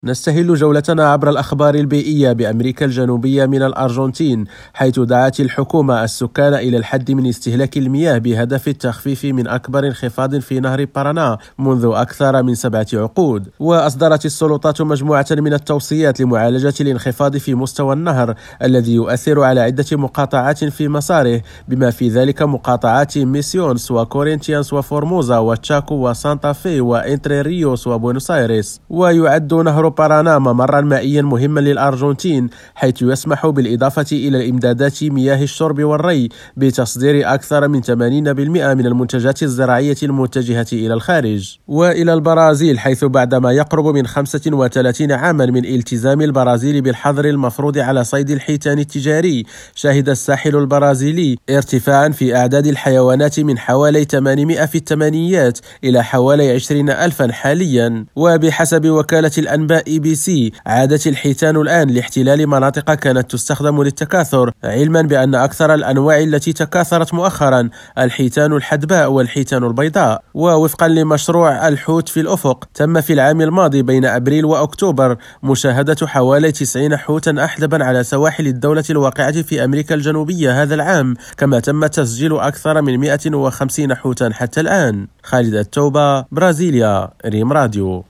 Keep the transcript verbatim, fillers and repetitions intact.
نستهل جولتنا عبر الأخبار البيئية بأمريكا الجنوبية من الأرجنتين، حيث دعت الحكومة السكان إلى الحد من استهلاك المياه بهدف التخفيف من أكبر انخفاض في نهر بارانا منذ أكثر من سبعة عقود. وأصدرت السلطات مجموعة من التوصيات لمعالجة الانخفاض في مستوى النهر الذي يؤثر على عدة مقاطعات في مساره، بما في ذلك مقاطعات ميسيونس وكورينتيانس وفورموزا وتشاكو وسانتا في وإنتري ريوس وبونوس آيرس. ويعد نهر بارانا ممرا مائيا مهما للأرجنتين، حيث يسمح بالإضافة إلى إمدادات مياه الشرب والري بتصدير أكثر من ثمانين بالمئة من المنتجات الزراعية المتجهة إلى الخارج. وإلى البرازيل، حيث بعدما يقرب من خمسة وثلاثين عاما من التزام البرازيل بالحظر المفروض على صيد الحيتان التجاري، شهد الساحل البرازيلي ارتفاعا في أعداد الحيوانات من حوالي ثمانمئة في الثمانينيات إلى حوالي عشرين ألفا حاليا. وبحسب وكالة الأنباء إي بي سي، عادت الحيتان الآن لاحتلال مناطق كانت تستخدم للتكاثر، علما بأن أكثر الأنواع التي تكاثرت مؤخرا الحيتان الحدباء والحيتان البيضاء. ووفقا لمشروع الحوت في الأفق، تم في العام الماضي بين أبريل وأكتوبر مشاهدة حوالي تسعين حوتا أحدبا على سواحل الدولة الواقعة في أمريكا الجنوبية هذا العام، كما تم تسجيل أكثر من مئة وخمسين حوتا حتى الآن. خالد التوبة، برازيليا، ريم راديو.